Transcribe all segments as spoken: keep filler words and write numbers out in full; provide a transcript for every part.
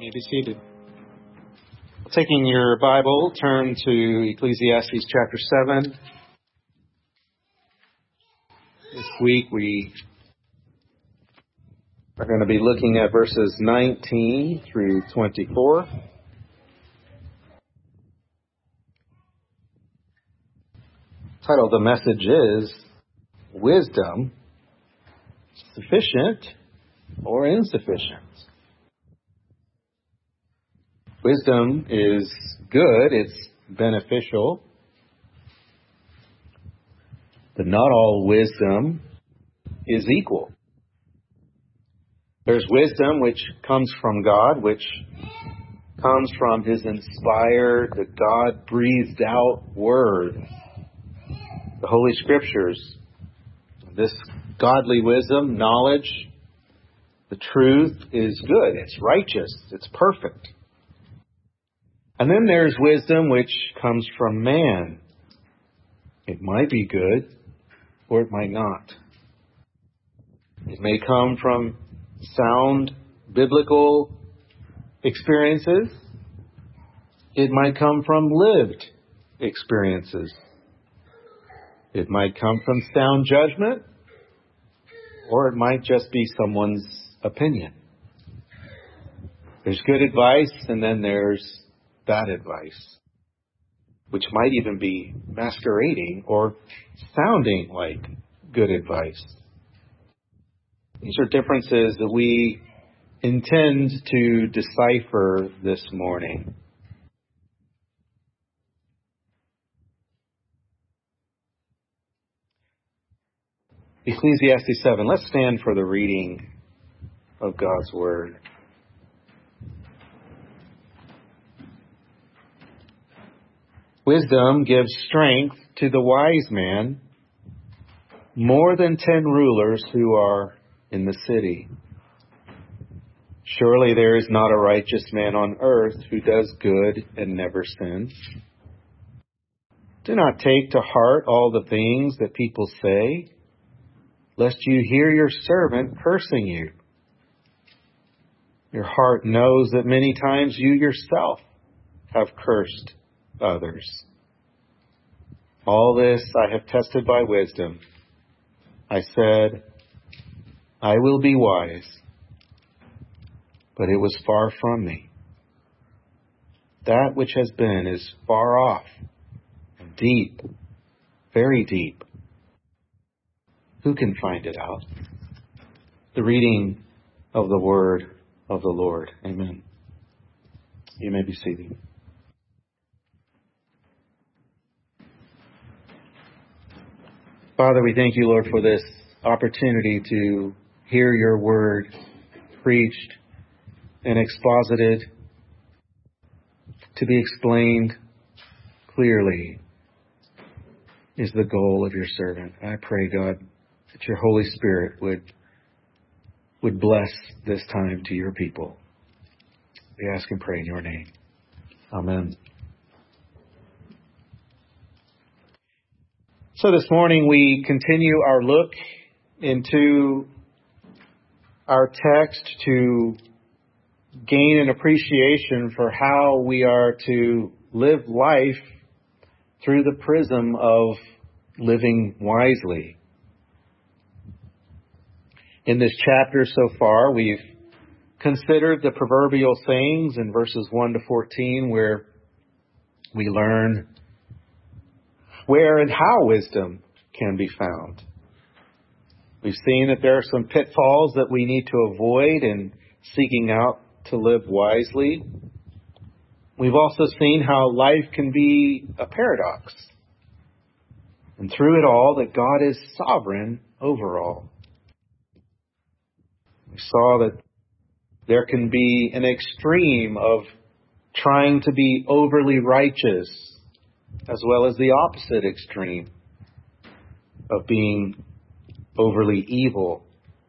may be seated. Taking your Bible, turn to Ecclesiastes chapter seven. This week we are going to be looking at verses nineteen through twenty-four. The title of the message is Wisdom, Sufficient or Insufficient? Wisdom is good, it's beneficial, but not all wisdom is equal. There's wisdom which comes from God, which comes from His inspired, the God-breathed out Word, the Holy Scriptures. This godly wisdom, knowledge, the truth is good, it's righteous, it's perfect. And then there's wisdom which comes from man. It might be good, or it might not. It may come from sound biblical experiences. It might come from lived experiences. It might come from sound judgment, or it might just be someone's opinion. There's good advice, and then there's bad advice, which might even be masquerading or sounding like good advice. These are differences that we intend to decipher this morning. Ecclesiastes seven. Let's stand for the reading of God's Word. Wisdom gives strength to the wise man, more than ten rulers who are in the city. Surely there is not a righteous man on earth who does good and never sins. Do not take to heart all the things that people say, lest you hear your servant cursing you. Your heart knows that many times you yourself have cursed others. All this I have tested by wisdom. I said, I will be wise, but it was far from me. That which has been is far off and deep, very deep. Who can find it out? The reading of the word of the Lord. Amen. You may be seated. Father, we thank you, Lord, for this opportunity to hear your word preached and exposited, to be explained clearly is the goal of your servant. I pray, God, that your Holy Spirit would, would bless this time to your people. We ask and pray in your name. Amen. So this morning we continue our look into our text to gain an appreciation for how we are to live life through the prism of living wisely. In this chapter so far, we've considered the proverbial sayings in verses one to fourteen, where we learn where and how wisdom can be found. We've seen that there are some pitfalls that we need to avoid in seeking out to live wisely. We've also seen how life can be a paradox. And through it all, that God is sovereign over all. We saw that there can be an extreme of trying to be overly righteous, as well as the opposite extreme of being overly evil.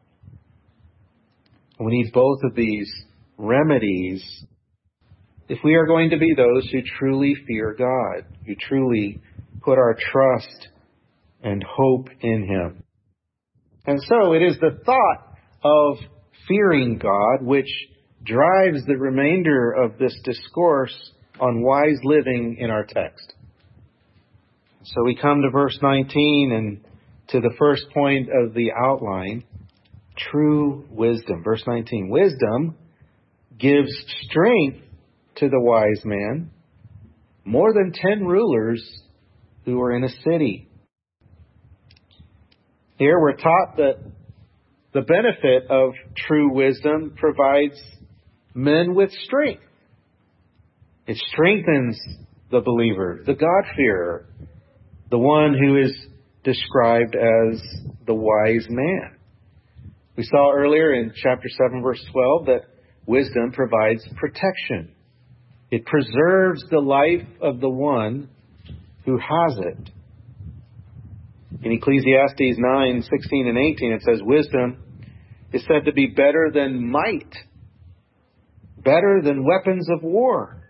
We need both of these remedies if we are going to be those who truly fear God, who truly put our trust and hope in Him. And so it is the thought of fearing God which drives the remainder of this discourse on wise living in our text. So we come to verse nineteen and to the first point of the outline, true wisdom. Verse nineteen, wisdom gives strength to the wise man more than ten rulers who are in a city. Here we're taught that the benefit of true wisdom provides men with strength. It strengthens the believer, the God-fearer, the one who is described as the wise man. We saw earlier in chapter seven, verse twelve, that wisdom provides protection. It preserves the life of the one who has it. In Ecclesiastes nine, sixteen and eighteen, it says, wisdom is said to be better than might, better than weapons of war.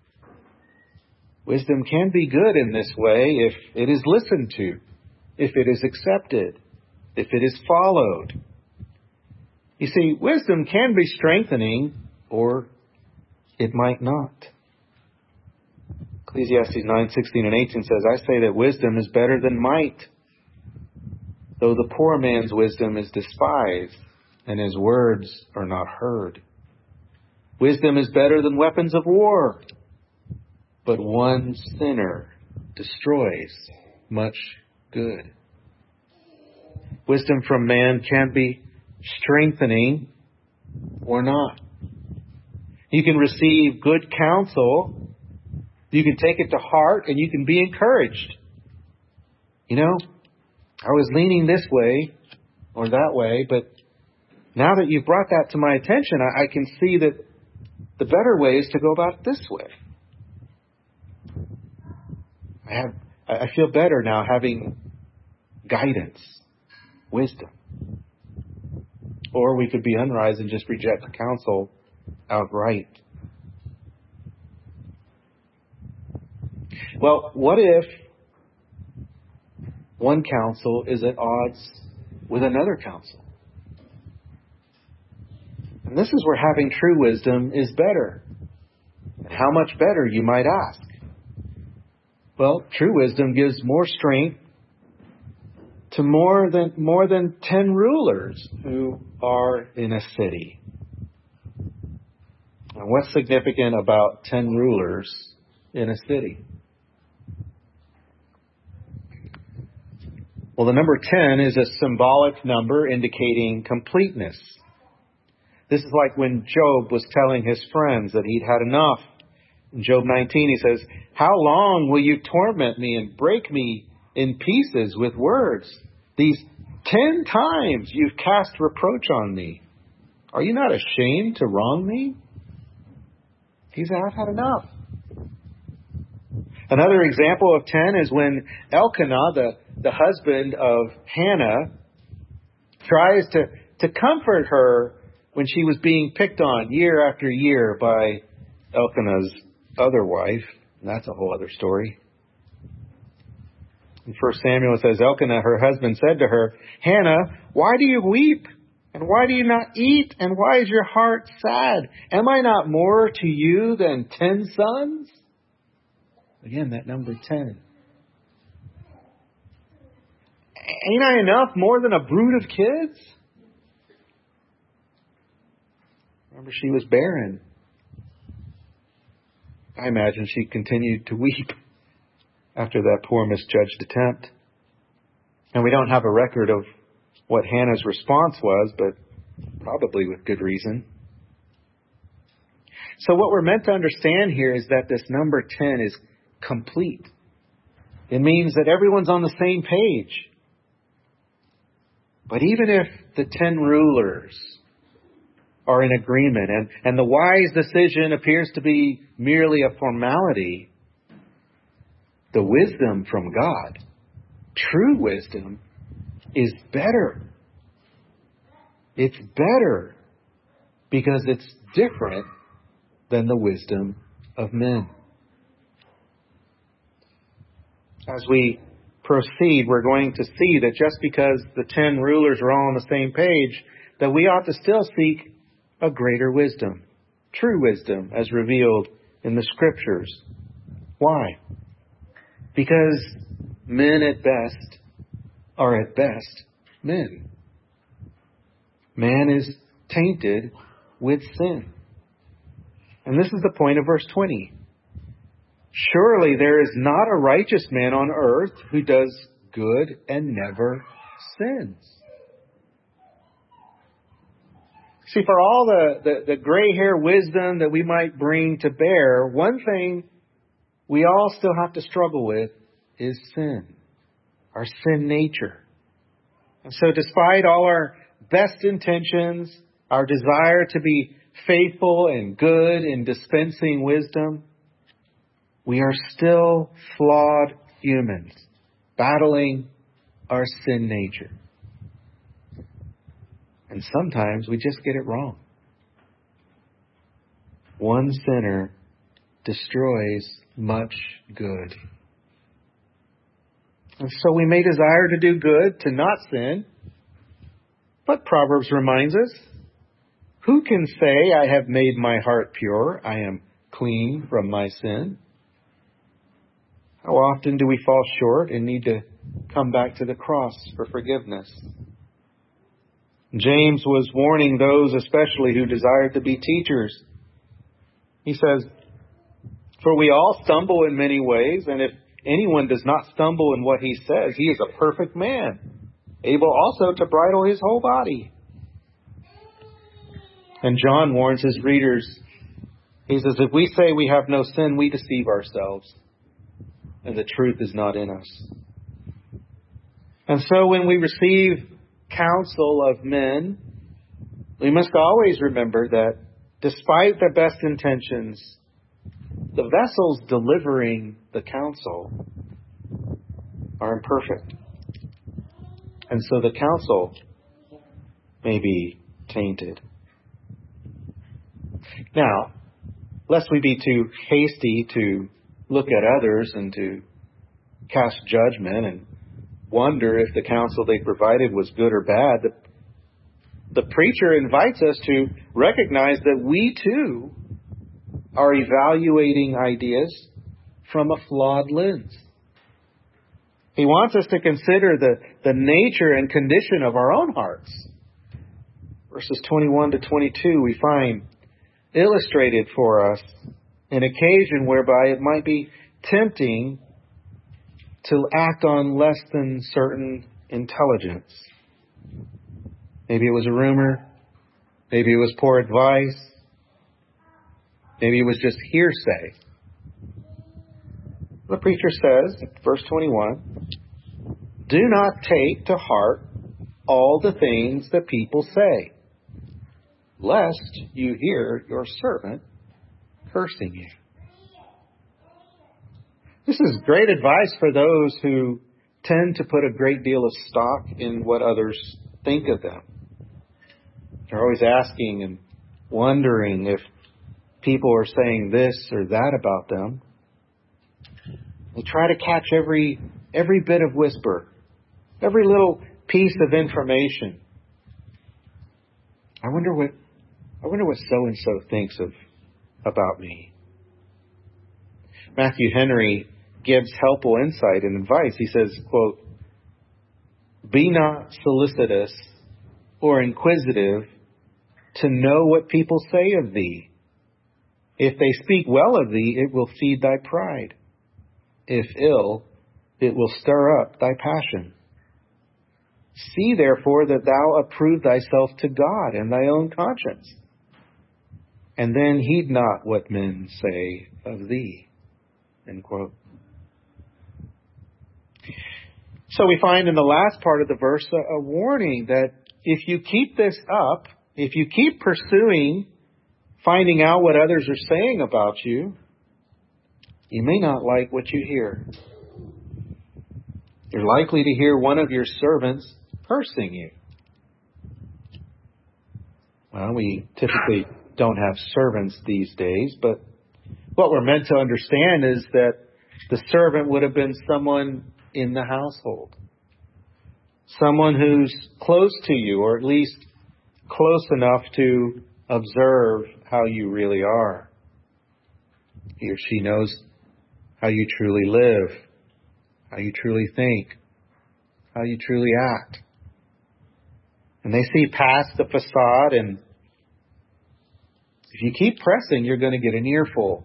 Wisdom can be good in this way if it is listened to, if it is accepted, if it is followed. You see, wisdom can be strengthening, or it might not. Ecclesiastes nine, sixteen and eighteen says, I say that wisdom is better than might, though the poor man's wisdom is despised, and his words are not heard. Wisdom is better than weapons of war, but one sinner destroys much good. Wisdom from man can be strengthening or not. You can receive good counsel, you can take it to heart, and you can be encouraged. You know, I was leaning this way or that way, but now that you've brought that to my attention, I, I can see that the better way is to go about it this way. I have, I feel better now having guidance, wisdom. Or we could be unwise and just reject counsel outright. Well, what if one counsel is at odds with another counsel? And this is where having true wisdom is better. And how much better, you might ask? Well, true wisdom gives more strength to more than more than ten rulers who are in a city. And what's significant about ten rulers in a city? Well, the number ten is a symbolic number indicating completeness. This is like when Job was telling his friends that he'd had enough. In Job nineteen, he says, how long will you torment me and break me in pieces with words? These ten times you've cast reproach on me. Are you not ashamed to wrong me? He said, I've had enough. Another example of ten is when Elkanah, the, the husband of Hannah, tries to, to comfort her when she was being picked on year after year by Elkanah's other wife. And that's a whole other story. In First Samuel it says, Elkanah, her husband, said to her, Hannah, why do you weep? And why do you not eat? And why is your heart sad? Am I not more to you than ten sons? Again, that number ten. Ain't I enough more than a brood of kids? Remember, she was barren. I imagine she continued to weep after that poor misjudged attempt. And we don't have a record of what Hannah's response was, but probably with good reason. So what we're meant to understand here is that this number ten is complete. It means that everyone's on the same page. But even if the ten rulers are in agreement and, and the wise decision appears to be merely a formality, the wisdom from God, true wisdom, is better. It's better because it's different than the wisdom of men. As we proceed, we're going to see that just because the ten rulers are all on the same page, that we ought to still seek a greater wisdom. true wisdom as revealed in the Scriptures. Why? Because men at best are at best men. Man is tainted with sin. And this is the point of verse twenty. Surely there is not a righteous man on earth who does good and never sins. See, for all the, the, the gray hair wisdom that we might bring to bear, one thing we all still have to struggle with is sin, our sin nature. And so despite all our best intentions, our desire to be faithful and good in dispensing wisdom, we are still flawed humans battling our sin nature. And sometimes we just get it wrong. One sinner destroys much good. And so we may desire to do good, to not sin. But Proverbs reminds us, who can say, I have made my heart pure, I am clean from my sin? How often do we fall short and need to come back to the cross for forgiveness? James was warning those especially who desired to be teachers. He says, for we all stumble in many ways, and if anyone does not stumble in what he says, he is a perfect man, able also to bridle his whole body. And John warns his readers. He says, if we say we have no sin, we deceive ourselves, and the truth is not in us. And so when we receive counsel of men, we must always remember that despite their best intentions, the vessels delivering the counsel are imperfect. And so the counsel may be tainted. Now, lest we be too hasty to look at others and to cast judgment and wonder if the counsel they provided was good or bad, the, the preacher invites us to recognize that we too are evaluating ideas from a flawed lens. He wants us to consider the, the nature and condition of our own hearts. Verses twenty-one to twenty-two, we find illustrated for us an occasion whereby it might be tempting to act on less than certain intelligence. Maybe it was a rumor. Maybe it was poor advice. Maybe it was just hearsay. The preacher says, verse twenty-one, do not take to heart all the things that people say, lest you hear your servant cursing you. This is great advice for those who tend to put a great deal of stock in what others think of them. They're always asking and wondering if people are saying this or that about them. They try to catch every every bit of whisper, every little piece of information. I wonder what I wonder what so and so thinks of about me. Matthew Henry gives helpful insight and advice. He says, quote, be not solicitous or inquisitive to know what people say of thee. If they speak well of thee, it will feed thy pride. If ill, it will stir up thy passion. See therefore that thou approve thyself to God and thy own conscience, and then heed not what men say of thee. End quote. So we find in the last part of the verse a, a warning that if you keep this up, if you keep pursuing finding out what others are saying about you, you may not like what you hear. You're likely to hear one of your servants cursing you. Well, we typically don't have servants these days, but what we're meant to understand is that the servant would have been someone in the household. Someone who's close to you, or at least close enough to observe how you really are. He or she knows how you truly live, how you truly think, how you truly act. And they see past the facade, and if you keep pressing, you're going to get an earful.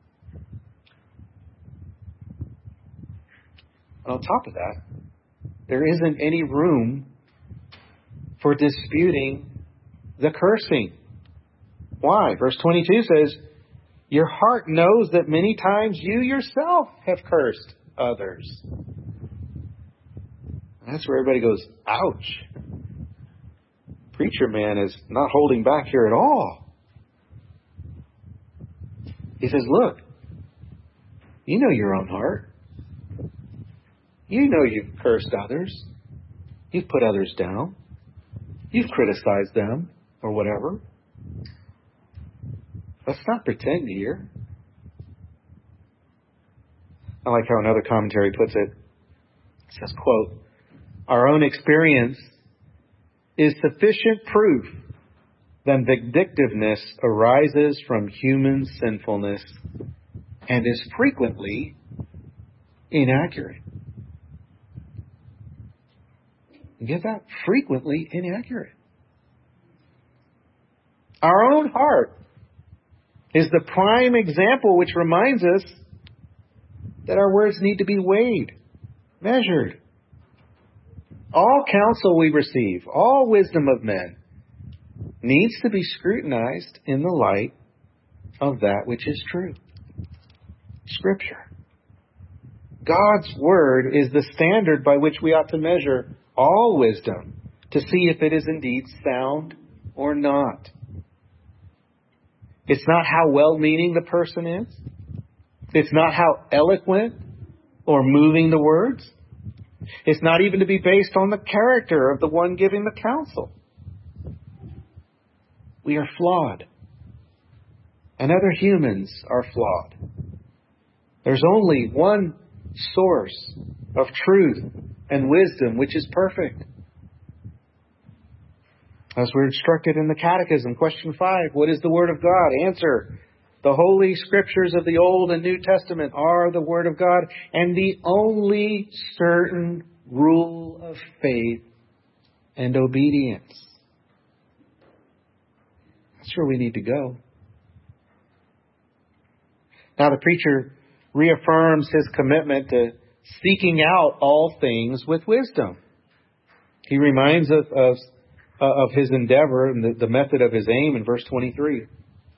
And on top of that, there isn't any room for disputing the cursing. Why? Verse twenty-two says, your heart knows that many times you yourself have cursed others. And that's where everybody goes, ouch. Preacher man is not holding back here at all. He says, look, you know your own heart. You know you've cursed others. You've put others down. You've criticized them or whatever. Let's not pretend here. I like how another commentary puts it. It says, quote, our own experience is sufficient proof that vindictiveness arises from human sinfulness and is frequently inaccurate. You get that? Frequently inaccurate. Our own heart is the prime example which reminds us that our words need to be weighed, measured. All counsel we receive, all wisdom of men, needs to be scrutinized in the light of that which is true. Scripture. God's Word is the standard by which we ought to measure all wisdom to see if it is indeed sound or not. It's not how well-meaning the person is. It's not how eloquent or moving the words. It's not even to be based on the character of the one giving the counsel. We are flawed. And other humans are flawed. There's only one source of truth and wisdom, which is perfect. As we're instructed in the Catechism, question five, what is the Word of God? Answer, the Holy Scriptures of the Old and New Testament are the Word of God and the only certain rule of faith and obedience. That's where we need to go. Now the preacher reaffirms his commitment to seeking out all things with wisdom. He reminds us of, of his endeavor and the, the method of his aim in verse twenty-three.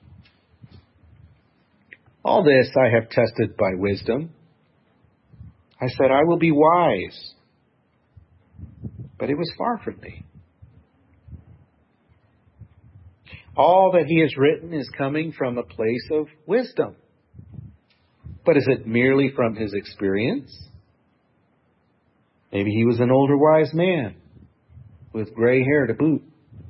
All this I have tested by wisdom. I said, I will be wise. But it was far from me. All that he has written is coming from a place of wisdom. But is it merely from his experience? Maybe he was an older wise man with gray hair to boot.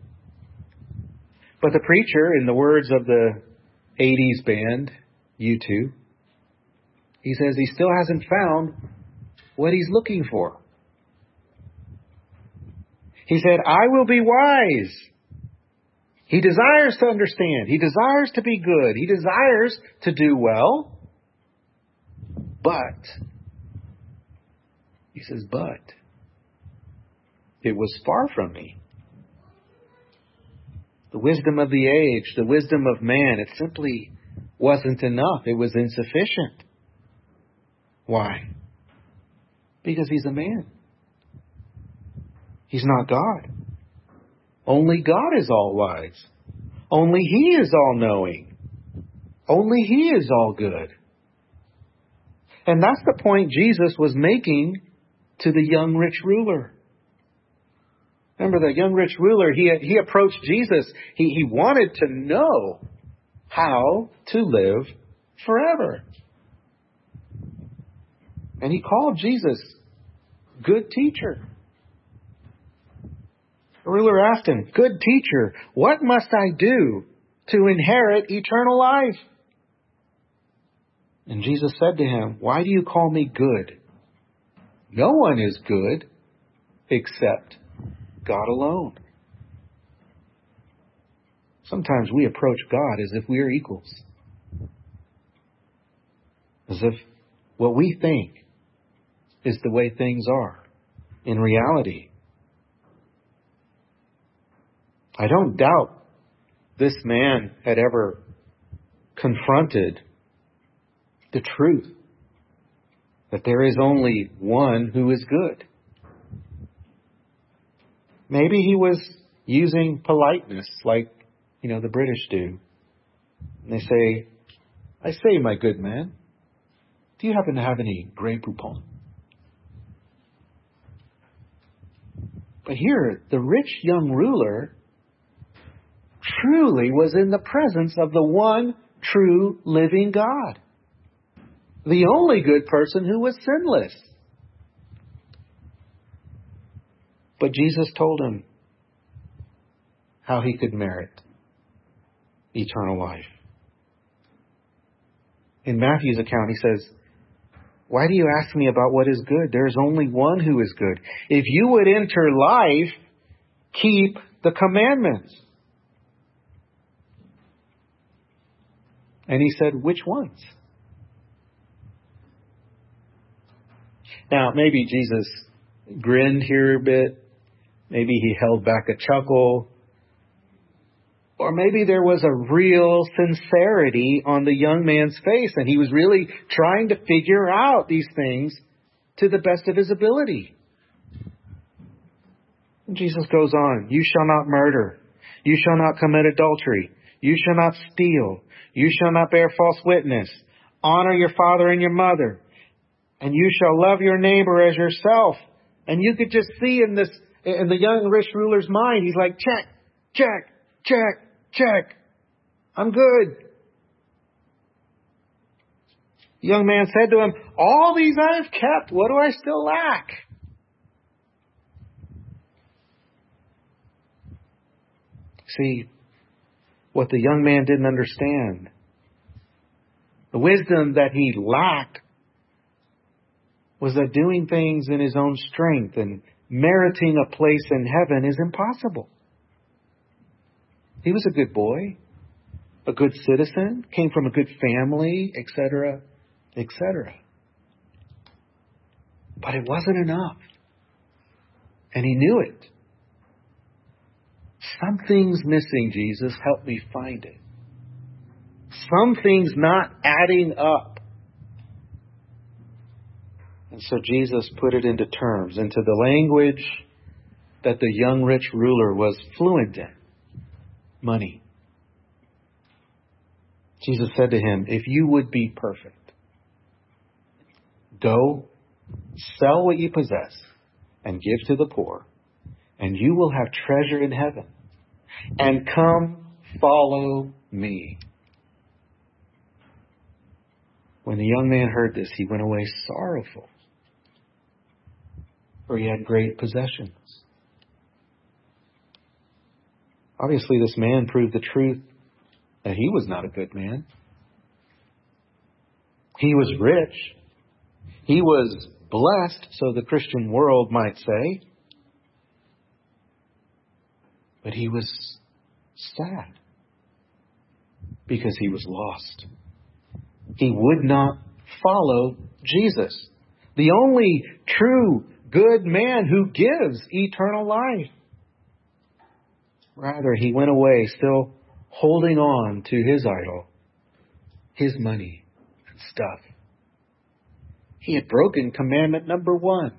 But the preacher, in the words of the eighties band, U two, he says he still hasn't found what he's looking for. He said, I will be wise. He desires to understand. He desires to be good. He desires to do well. But, he says, but, it was far from me. The wisdom of the age, the wisdom of man, it simply wasn't enough. It was insufficient. Why? Because he's a man. He's not God. Only God is all wise. Only He is all knowing. Only He is all good. And that's the point Jesus was making to the young rich ruler. Remember the young rich ruler, he, he approached Jesus. He, he wanted to know how to live forever. And he called Jesus good teacher. The ruler asked him, good teacher, what must I do to inherit eternal life? And Jesus said to him, why do you call me good? No one is good except God alone. Sometimes we approach God as if we are equals. As if what we think is the way things are in reality. I don't doubt this man had ever confronted the truth that there is only one who is good. Maybe he was using politeness like, you know, the British do. And they say, I say, my good man, do you happen to have any Grey Poupon? But here, the rich young ruler truly was in the presence of the one true living God. The only good person who was sinless. But Jesus told him how he could merit eternal life. In Matthew's account, he says, why do you ask me about what is good? There is only one who is good. If you would enter life, keep the commandments. And he said, which ones? Now, maybe Jesus grinned here a bit. Maybe he held back a chuckle. Or maybe there was a real sincerity on the young man's face, and he was really trying to figure out these things to the best of his ability. And Jesus goes on, you shall not murder. You shall not commit adultery. You shall not steal. You shall not bear false witness. Honor your father and your mother. And you shall love your neighbor as yourself. And you could just see in this, in the young rich ruler's mind, he's like, check, check, check, check. I'm good. The young man said to him, all these I have kept. What do I still lack? See, what the young man didn't understand, the wisdom that he lacked, was that doing things in his own strength and meriting a place in heaven is impossible. He was a good boy, a good citizen, came from a good family, et cetera, et cetera. But it wasn't enough. And he knew it. Something's missing, Jesus. Help me find it. Something's not adding up. And so Jesus put it into terms, into the language that the young rich ruler was fluent in. Money. Jesus said to him, if you would be perfect, go, sell what you possess, and give to the poor, and you will have treasure in heaven. And come, follow me. When the young man heard this, he went away sorrowful, for he had great possessions. Obviously, this man proved the truth that he was not a good man. He was rich. He was blessed, so the Christian world might say. But he was sad because he was lost. He would not follow Jesus, the only true good man who gives eternal life. Rather, he went away still holding on to his idol, his money and stuff. He had broken commandment number one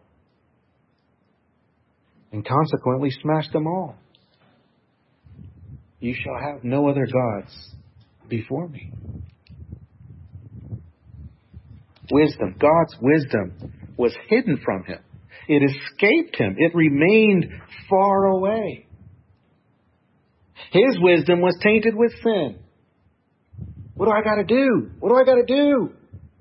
and consequently smashed them all. You shall have no other gods before me. Wisdom, God's wisdom was hidden from him. It escaped him. It remained far away. His wisdom was tainted with sin. What do I got to do? What do I got to do?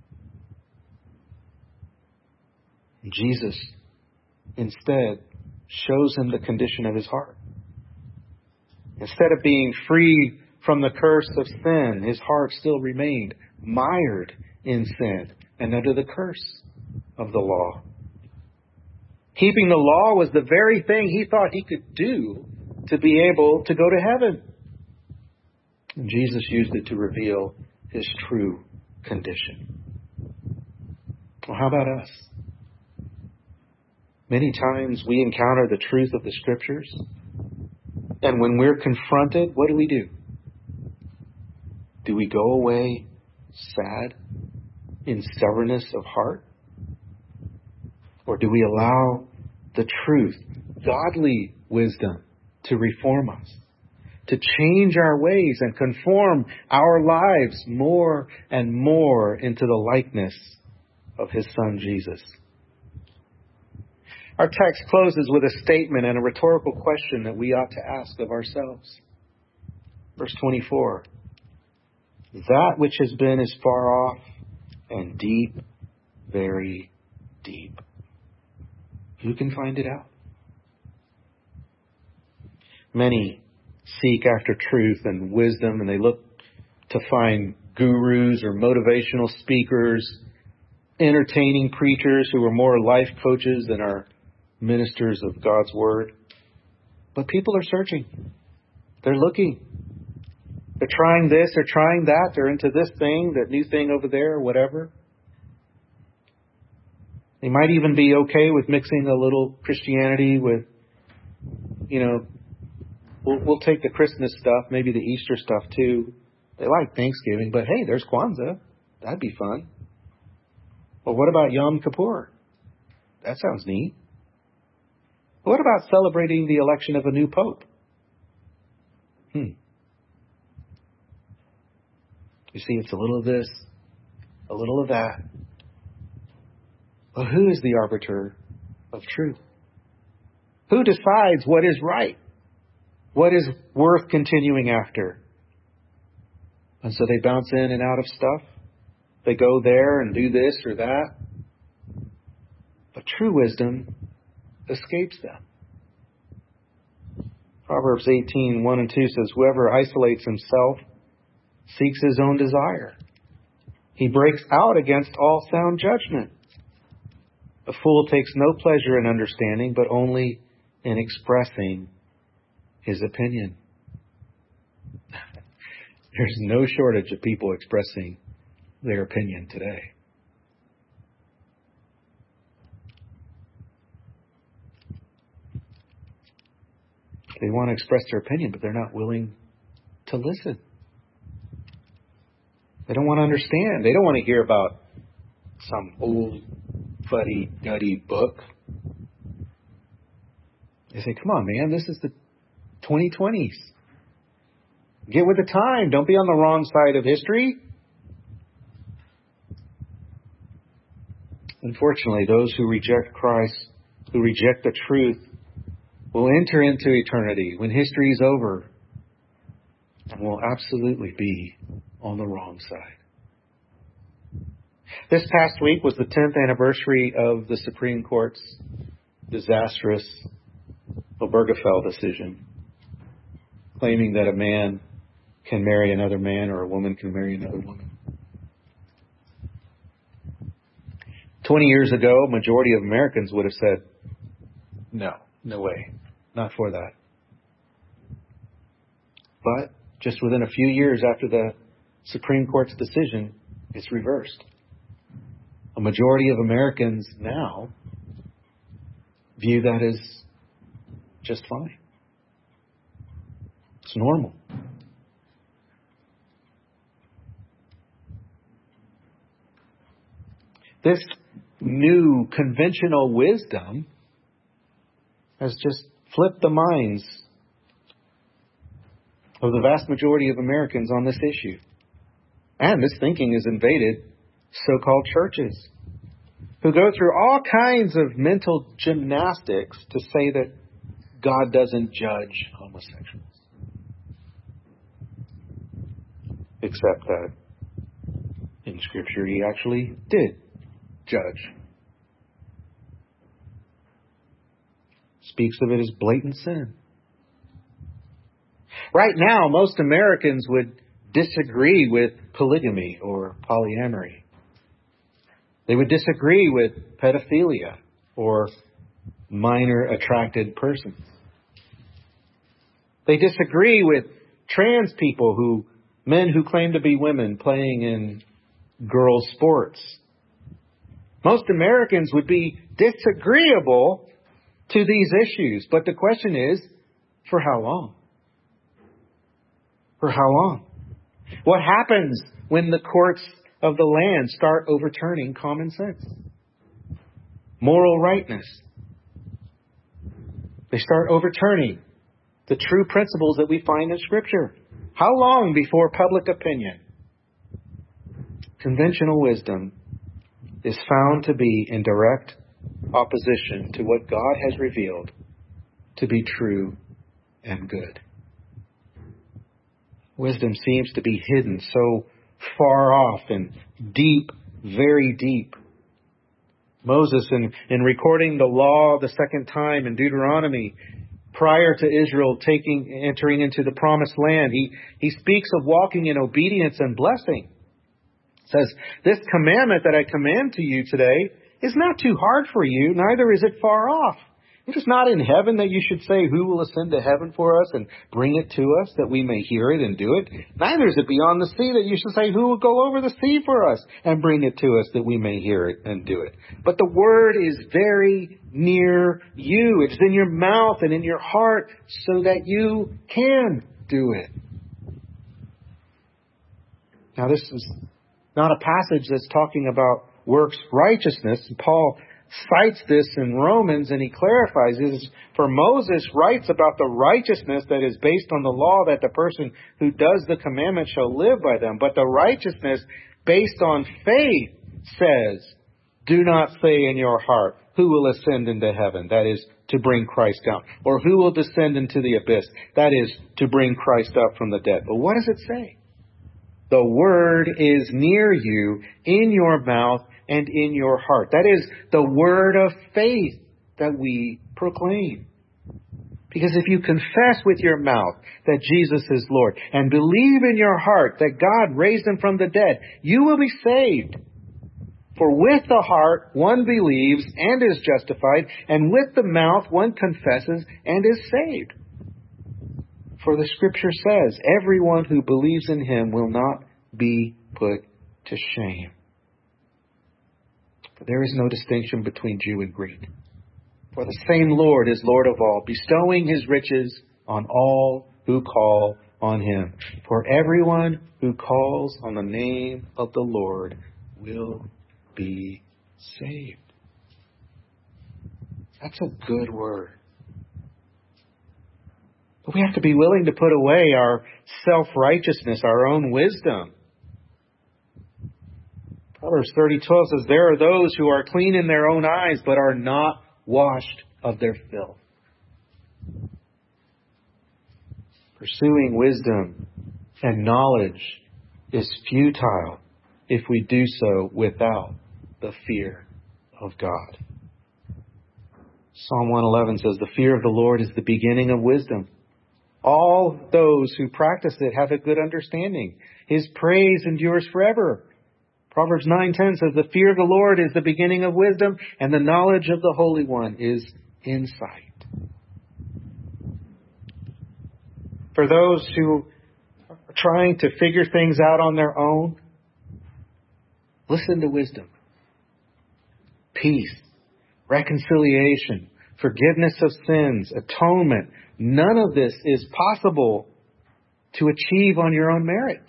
And Jesus instead shows him the condition of his heart. Instead of being free from the curse of sin, his heart still remained mired in sin and under the curse of the law. Keeping the law was the very thing he thought he could do to be able to go to heaven. And Jesus used it to reveal his true condition. Well, how about us? Many times we encounter the truth of the Scriptures, and when we're confronted, what do we do? Do we go away sad, in stubbornness of heart? Or do we allow the truth, godly wisdom, to reform us, to change our ways and conform our lives more and more into the likeness of his Son, Jesus? Our text closes with a statement and a rhetorical question that we ought to ask of ourselves. Verse twenty-four. That which has been is far off and deep, very deep. Who can find it out? Many seek after truth and wisdom, and they look to find gurus or motivational speakers, entertaining preachers who are more life coaches than are ministers of God's Word. But people are searching. They're looking. They're trying this, they're trying that, they're into this thing, that new thing over there, or whatever. They might even be okay with mixing a little Christianity with, you know, we'll, we'll take the Christmas stuff, maybe the Easter stuff too. They like Thanksgiving, but hey, there's Kwanzaa. That'd be fun. Well, what about Yom Kippur? That sounds neat. What about celebrating the election of a new pope? Hmm. You see, it's a little of this, a little of that. Well, who is the arbiter of truth? Who decides what is right? What is worth continuing after? And so they bounce in and out of stuff. They go there and do this or that. But true wisdom escapes them. Proverbs eighteen, one and two says, whoever isolates himself seeks his own desire. He breaks out against all sound judgment. A fool takes no pleasure in understanding, but only in expressing his opinion. There's no shortage of people expressing their opinion today. They want to express their opinion, but they're not willing to listen. They don't want to understand. They don't want to hear about some old, fuddy-duddy book. They say, come on, man, this is the twenty twenties. Get with the time. Don't be on the wrong side of history. Unfortunately, those who reject Christ, who reject the truth, will enter into eternity when history is over and will absolutely be on the wrong side. This past week was the tenth anniversary of the Supreme Court's disastrous Obergefell decision, claiming that a man can marry another man or a woman can marry another woman. Twenty years ago, a majority of Americans would have said, no, no way, not for that. But just within a few years after the Supreme Court's decision, it's reversed. A majority of Americans now view that as just fine. It's normal. This new conventional wisdom has just flipped the minds of the vast majority of Americans on this issue. And this thinking has invaded so-called churches, who go through all kinds of mental gymnastics to say that God doesn't judge homosexuals. Except that in Scripture he actually did judge. Speaks of it as blatant sin. Right now, most Americans would disagree with polygamy or polyamory. They would disagree with pedophilia or minor attracted persons. They disagree with trans people who men who claim to be women playing in girls' sports. Most Americans would be disagreeable to these issues. But the question is, for how long? For how long? What happens when the courts of the land start overturning common sense? Moral rightness. They start overturning the true principles that we find in Scripture. How long before public opinion, conventional wisdom, is found to be in direct opposition to what God has revealed to be true and good? Wisdom seems to be hidden so far off and deep, very deep. Moses, in, in recording the law the second time in Deuteronomy, prior to Israel taking entering into the promised land, he, he speaks of walking in obedience and blessing. It says, "This commandment that I command to you today is not too hard for you, neither is it far off. It is not in heaven that you should say, who will ascend to heaven for us and bring it to us that we may hear it and do it? Neither is it beyond the sea that you should say, who will go over the sea for us and bring it to us that we may hear it and do it. But the word is very near you. It's in your mouth and in your heart so that you can do it." Now, this is not a passage that's talking about works righteousness. Paul cites this in Romans, and he clarifies this. For Moses writes about the righteousness that is based on the law, that the person who does the commandment shall live by them. But the righteousness based on faith says, "Do not say in your heart, who will ascend into heaven?" That is, to bring Christ down. Or who will descend into the abyss? That is, to bring Christ up from the dead. But what does it say? The word is near you, in your mouth and in your heart. That is the word of faith that we proclaim. Because if you confess with your mouth that Jesus is Lord and believe in your heart that God raised him from the dead, you will be saved. For with the heart one believes and is justified, and with the mouth one confesses and is saved. For the Scripture says, everyone who believes in him will not be put to shame. For there is no distinction between Jew and Greek. For the same Lord is Lord of all, bestowing his riches on all who call on him. For everyone who calls on the name of the Lord will be saved. That's a good word. But we have to be willing to put away our self-righteousness, our own wisdom. Proverbs thirty twelve says, "There are those who are clean in their own eyes, but are not washed of their filth." Pursuing wisdom and knowledge is futile if we do so without the fear of God. Psalm one eleven says, "The fear of the Lord is the beginning of wisdom. All those who practice it have a good understanding. His praise endures forever." Proverbs nine ten says, "The fear of the Lord is the beginning of wisdom, and the knowledge of the Holy One is insight." For those who are trying to figure things out on their own, listen to wisdom. Peace, reconciliation, forgiveness of sins, atonement. None of this is possible to achieve on your own merit.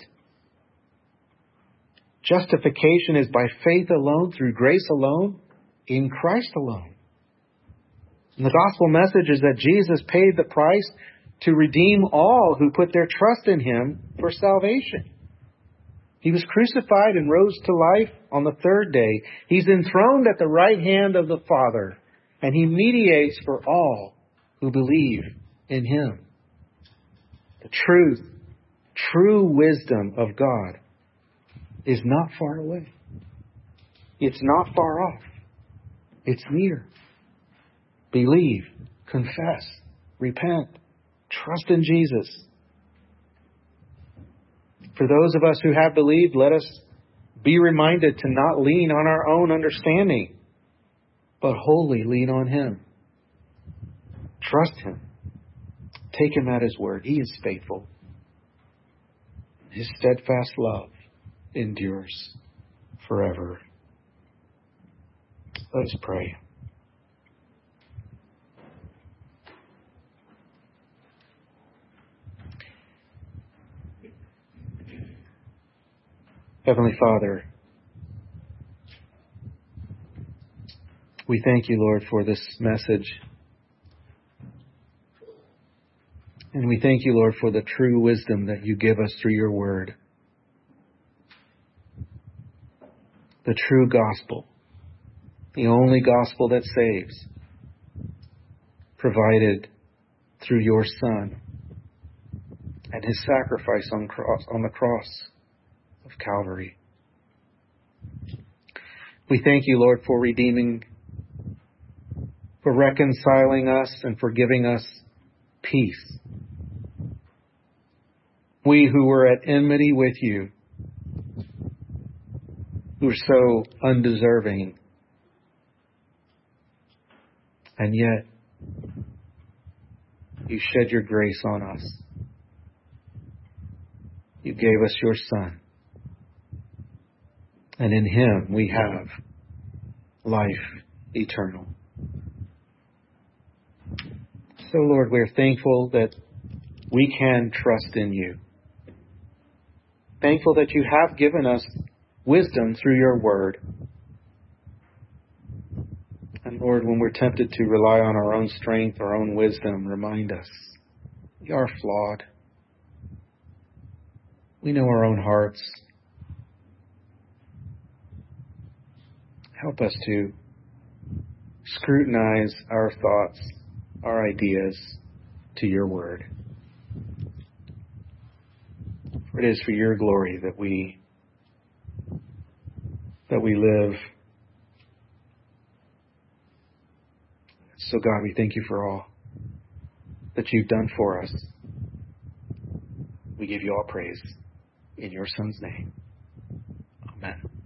Justification is by faith alone, through grace alone, in Christ alone. And the gospel message is that Jesus paid the price to redeem all who put their trust in him for salvation. He was crucified and rose to life on the third day. He's enthroned at the right hand of the Father, and he mediates for all who believe in him. The truth, true wisdom of God is not far away. It's not far off. It's near. Believe, confess, repent, trust in Jesus. For those of us who have believed, let us be reminded to not lean on our own understanding, but wholly lean on him. Trust him. Take him at his word. He is faithful. His steadfast love endures forever. Let us pray. Heavenly Father, we thank you, Lord, for this message. And we thank you, Lord, for the true wisdom that you give us through your word. The true gospel, the only gospel that saves, provided through your Son and his sacrifice on, cross, on the cross of Calvary. We thank you, Lord, for redeeming, for reconciling us and for giving us peace. We who were at enmity with you, who are so undeserving, and yet you shed your grace on us. You gave us your Son, and in him we have life eternal. So, Lord, we're thankful that we can trust in you. Thankful that you have given us wisdom through your word. And Lord, when we're tempted to rely on our own strength, our own wisdom, remind us we are flawed. We know our own hearts. Help us to scrutinize our thoughts, our ideas to your word. For it is for your glory that we that we live. So God, we thank you for all that you've done for us. We give you all praise in your Son's name. Amen.